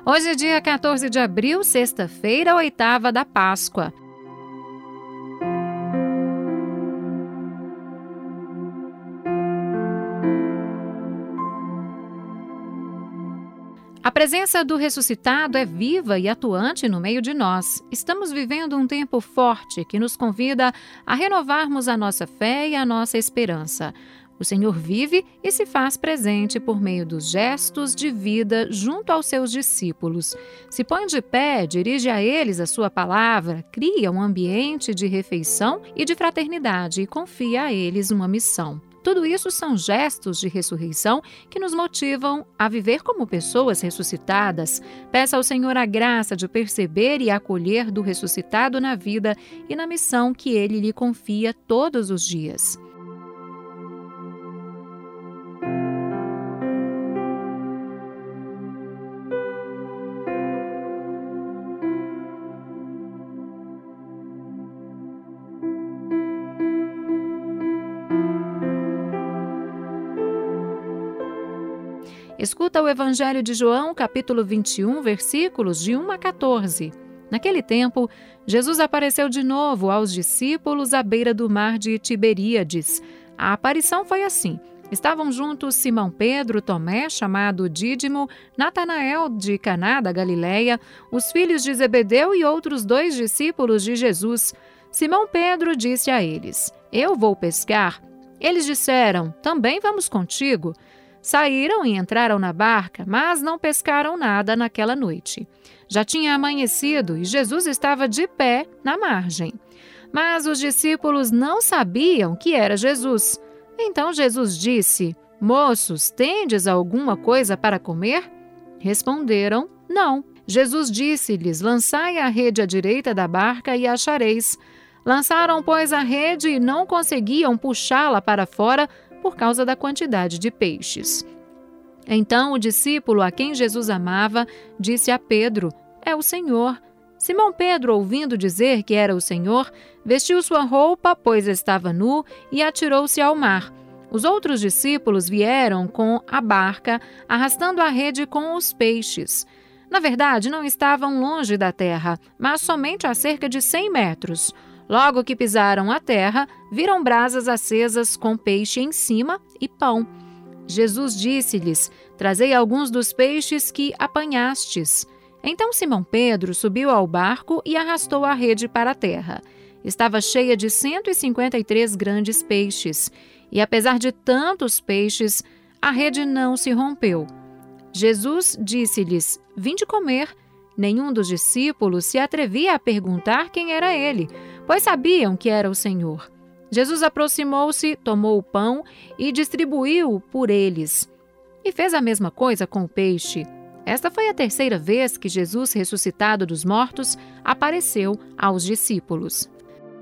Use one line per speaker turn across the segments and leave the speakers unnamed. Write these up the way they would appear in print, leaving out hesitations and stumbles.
Hoje é dia 14 de abril, sexta-feira, oitava da Páscoa. A presença do ressuscitado é viva e atuante no meio de nós. Estamos vivendo um tempo forte que nos convida a renovarmos a nossa fé e a nossa esperança. O Senhor vive e se faz presente por meio dos gestos de vida junto aos seus discípulos. Se põe de pé, dirige a eles a sua palavra, cria um ambiente de refeição e de fraternidade e confia a eles uma missão. Tudo isso são gestos de ressurreição que nos motivam a viver como pessoas ressuscitadas. Peça ao Senhor a graça de perceber e acolher do ressuscitado na vida e na missão que Ele lhe confia todos os dias. Escuta o Evangelho de João, capítulo 21, versículos de 1 a 14. Naquele tempo, Jesus apareceu de novo aos discípulos à beira do mar de Tiberíades. A aparição foi assim. Estavam juntos Simão Pedro, Tomé, chamado Dídimo, Natanael de Caná da Galileia, os filhos de Zebedeu e outros 2 discípulos de Jesus. Simão Pedro disse a eles: "Eu vou pescar." Eles disseram: "Também vamos contigo." Saíram e entraram na barca, mas não pescaram nada naquela noite. Já tinha amanhecido e Jesus estava de pé na margem. Mas os discípulos não sabiam que era Jesus. Então Jesus disse: "Moços, tendes alguma coisa para comer?" Responderam: "Não." Jesus disse-lhes: "Lançai a rede à direita da barca e achareis." Lançaram, pois, a rede e não conseguiam puxá-la para fora por causa da quantidade de peixes. Então o discípulo a quem Jesus amava disse a Pedro: "É o Senhor." Simão Pedro, ouvindo dizer que era o Senhor, vestiu sua roupa, pois estava nu, e atirou-se ao mar. Os outros discípulos vieram com a barca, arrastando a rede com os peixes. Na verdade, não estavam longe da terra, mas somente a cerca de 100 metros. Logo que pisaram a terra, viram brasas acesas com peixe em cima e pão. Jesus disse-lhes: "Trazei alguns dos peixes que apanhastes." Então Simão Pedro subiu ao barco e arrastou a rede para a terra. Estava cheia de 153 grandes peixes, e apesar de tantos peixes, a rede não se rompeu. Jesus disse-lhes: "Vinde comer." Nenhum dos discípulos se atrevia a perguntar quem era ele, pois sabiam que era o Senhor. Jesus aproximou-se, tomou o pão e distribuiu por eles. E fez a mesma coisa com o peixe. Esta foi a 3ª vez que Jesus, ressuscitado dos mortos, apareceu aos discípulos.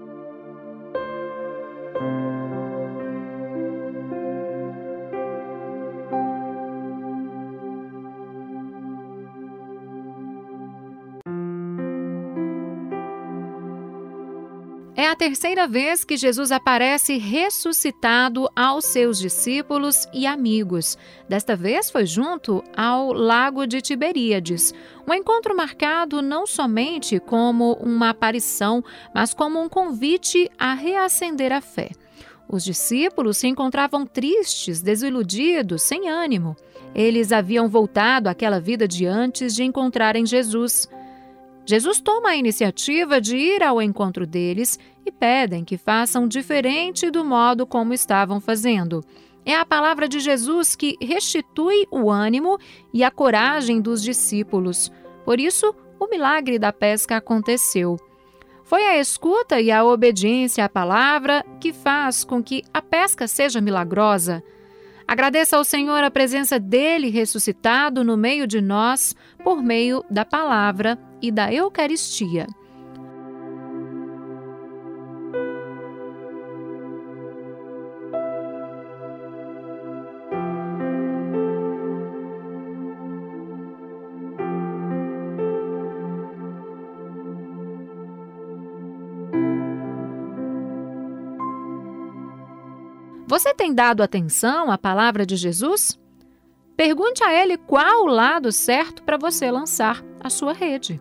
É a 3ª vez que Jesus aparece ressuscitado aos seus discípulos e amigos. Desta vez foi junto ao lago de Tiberíades. Um encontro marcado não somente como uma aparição, mas como um convite a reacender a fé. Os discípulos se encontravam tristes, desiludidos, sem ânimo. Eles haviam voltado àquela vida de antes de encontrarem Jesus. Jesus toma a iniciativa de ir ao encontro deles e pedem que façam diferente do modo como estavam fazendo. É a palavra de Jesus que restitui o ânimo e a coragem dos discípulos. Por isso, o milagre da pesca aconteceu. Foi a escuta e a obediência à palavra que faz com que a pesca seja milagrosa. Agradeça ao Senhor a presença dele ressuscitado no meio de nós por meio da palavra e da Eucaristia. Você tem dado atenção à palavra de Jesus? Pergunte a ele qual o lado certo para você lançar a sua rede.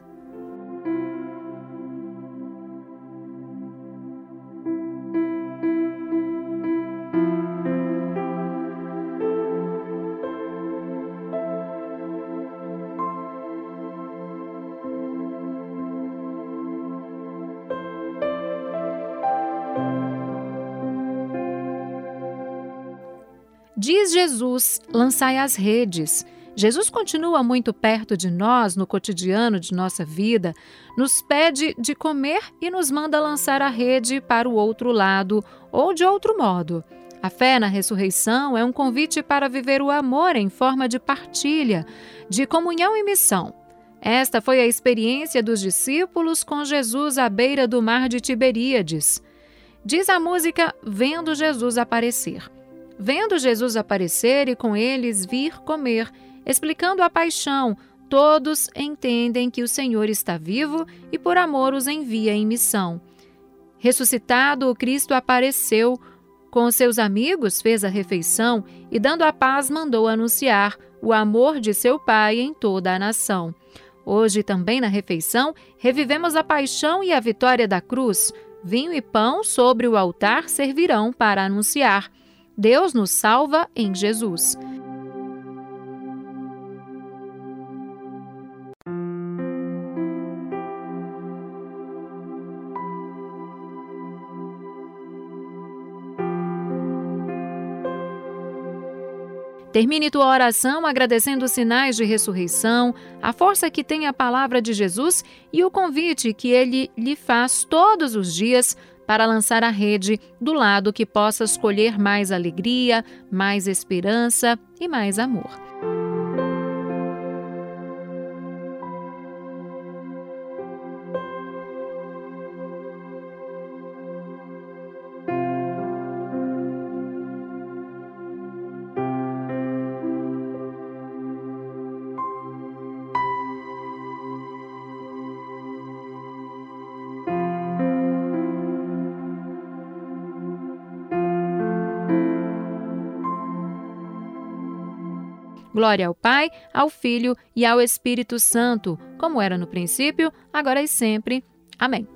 Diz Jesus: lançai as redes. Jesus continua muito perto de nós no cotidiano de nossa vida, nos pede de comer e nos manda lançar a rede para o outro lado ou de outro modo. A fé na ressurreição é um convite para viver o amor em forma de partilha, de comunhão e missão. Esta foi a experiência dos discípulos com Jesus à beira do mar de Tiberíades. Diz a música: vendo Jesus aparecer. Vendo Jesus aparecer e com eles vir comer, explicando a paixão, todos entendem que o Senhor está vivo e por amor os envia em missão. Ressuscitado, o Cristo apareceu, com seus amigos fez a refeição e, dando a paz, mandou anunciar o amor de seu Pai em toda a nação. Hoje, também na refeição, revivemos a paixão e a vitória da cruz. Vinho e pão sobre o altar servirão para anunciar: Deus nos salva em Jesus. Termine tua oração agradecendo os sinais de ressurreição, a força que tem a palavra de Jesus e o convite que Ele lhe faz todos os dias para lançar a rede do lado que possa escolher mais alegria, mais esperança e mais amor. Glória ao Pai, ao Filho e ao Espírito Santo, como era no princípio, agora e sempre. Amém.